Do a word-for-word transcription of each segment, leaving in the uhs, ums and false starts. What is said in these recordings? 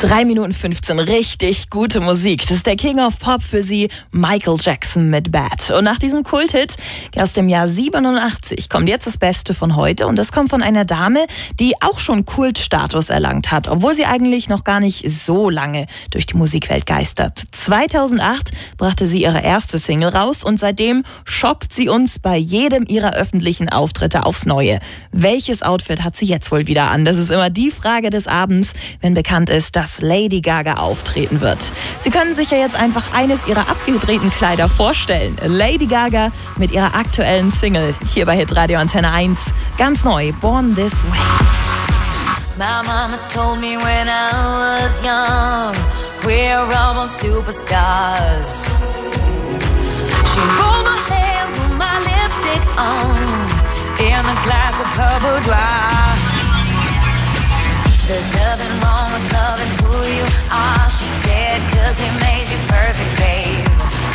drei Minuten fünfzehn, richtig gute Musik. Das ist der King of Pop für Sie, Michael Jackson mit Bad. Und nach diesem Kulthit aus dem Jahr siebenundachtzig kommt jetzt das Beste von heute. Und das kommt von einer Dame, die auch schon Kultstatus erlangt hat, obwohl sie eigentlich noch gar nicht so lange durch die Musikwelt geistert. zweitausendacht brachte sie ihre erste Single raus und seitdem schockt sie uns bei jedem ihrer öffentlichen Auftritte aufs Neue. Welches Outfit hat sie jetzt wohl wieder an? Das ist immer die Frage des Abends, wenn bekannt ist, dass Lady Gaga auftreten wird. Sie können sich ja jetzt einfach eines ihrer abgedrehten Kleider vorstellen. Lady Gaga mit ihrer aktuellen Single hier bei Hitradio Antenne eins. Ganz neu, Born This Way. My mama told me when I was young, we're all born superstars. She rolled my hair, put my lipstick on, in a glass of her boudoir. There's nothing wrong with loving who you are, she said, cause he made you perfect, babe.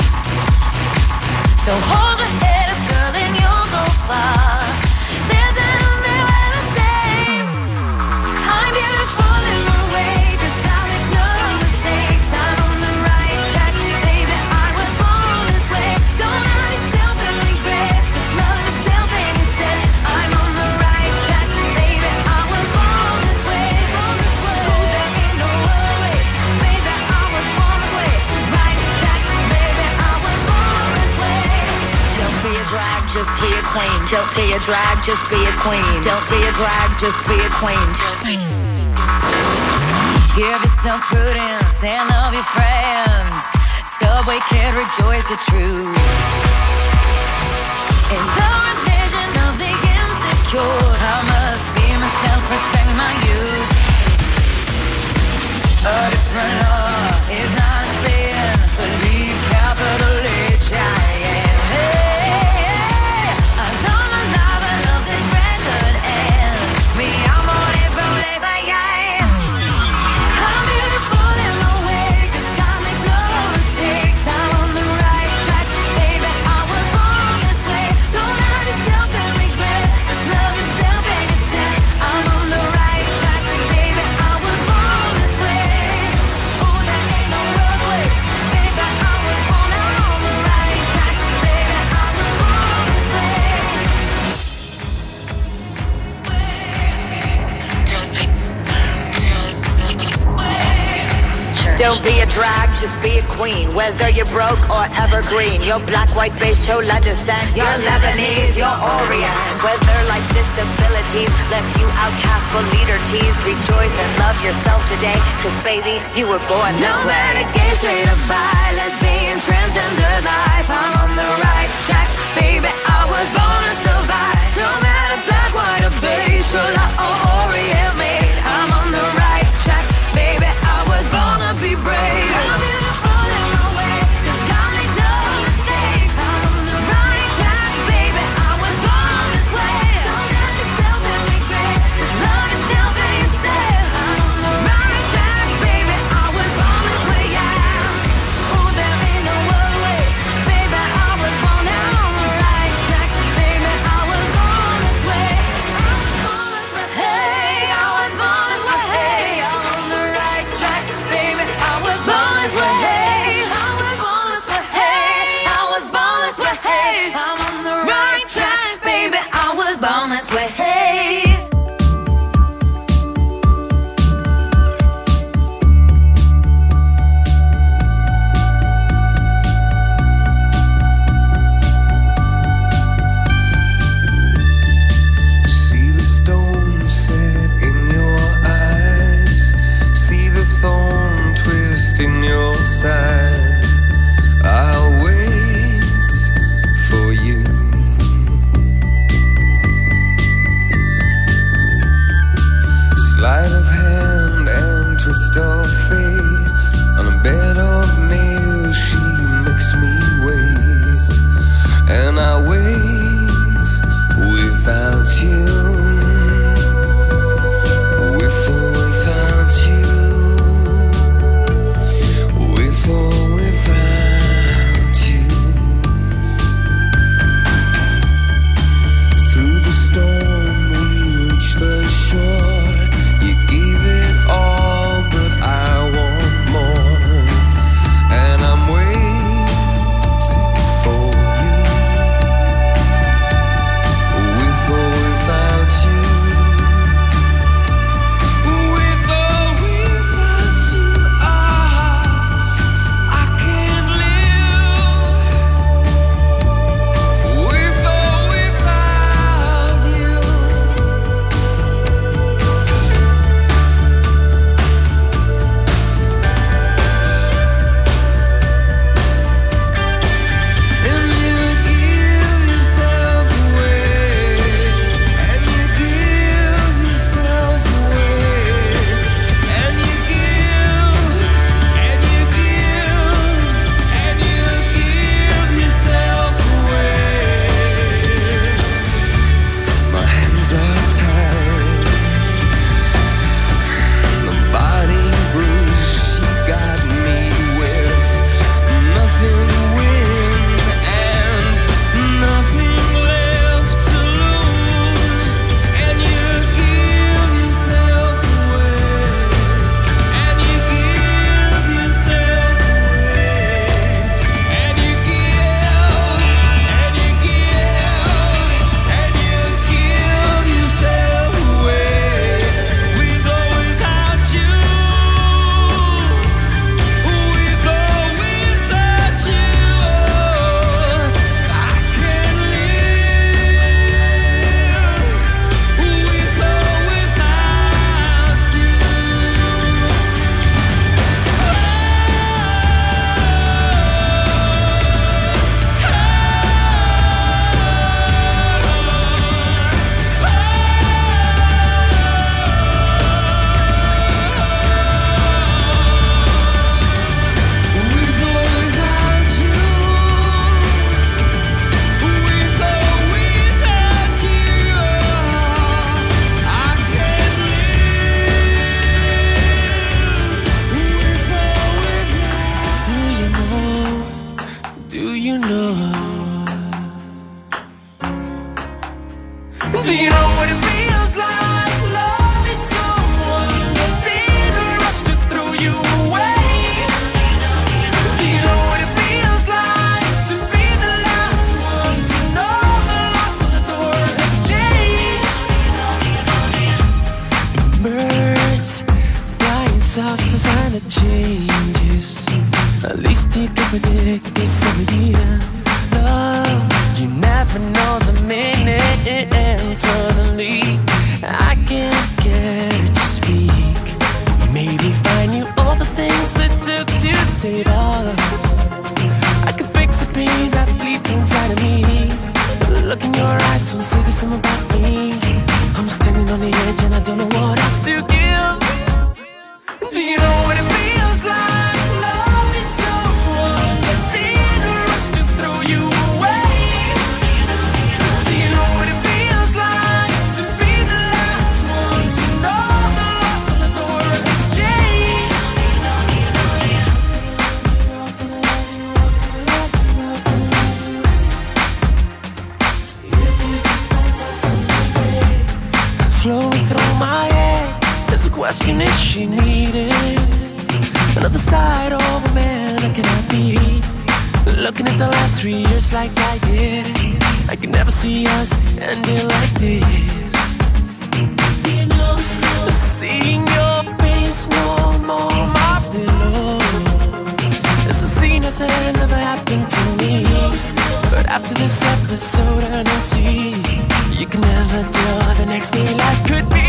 So hold your head up, girl, and you'll go far. Listen to me when I say I'm beautiful in my way, cause I make no mistakes. I'm on the right track, baby, I was born this way. Don't hurt yourself and regret, just love yourself and instead. I'm on the right track, baby, I was born this way. Born this way. Oh, there ain't no other way, baby, I was born this way. Right track, baby, I was born this way. Don't be a drag, just be a queen. Don't be a drag, just be a queen. Don't be a drag, just be a queen. Give yourself prudence and love your friends. Subway kid, rejoice your truth. In the religion of the insecure, I must be myself, respect my youth. A different love is not a sin. Believe capital H I M. Don't be a drag, just be a queen. Whether you're broke or evergreen, you're black, white, beige, chola descent, you're Lebanese, you're Orient. Whether life's disabilities left you outcast but leader teased, rejoice and love yourself today, cause baby, you were born this way. No matter gay, straight or bi, lesbian, transgender life, I'm on the right track, baby, I was born to survive. No matter black, white or beige, chola or Orient made, I'm on the right track, baby, I was born to be brave. I'm beautiful in my way, cause God makes no mistakes. I'm on the right track, baby, I was born this way. Don't hurt yourself and regret, just love yourself and instead. I'm on the right track, baby, I was born this way, yeah. Oh, there ain't no other way, baby, I was question if she needed another side of a man. Or can I be looking at the last three years like I did? I could never see us ending like this. Seeing your face no more my pillow. It's a scene that said never happened to me. But after this episode I don't see you can never tell the next day life could be.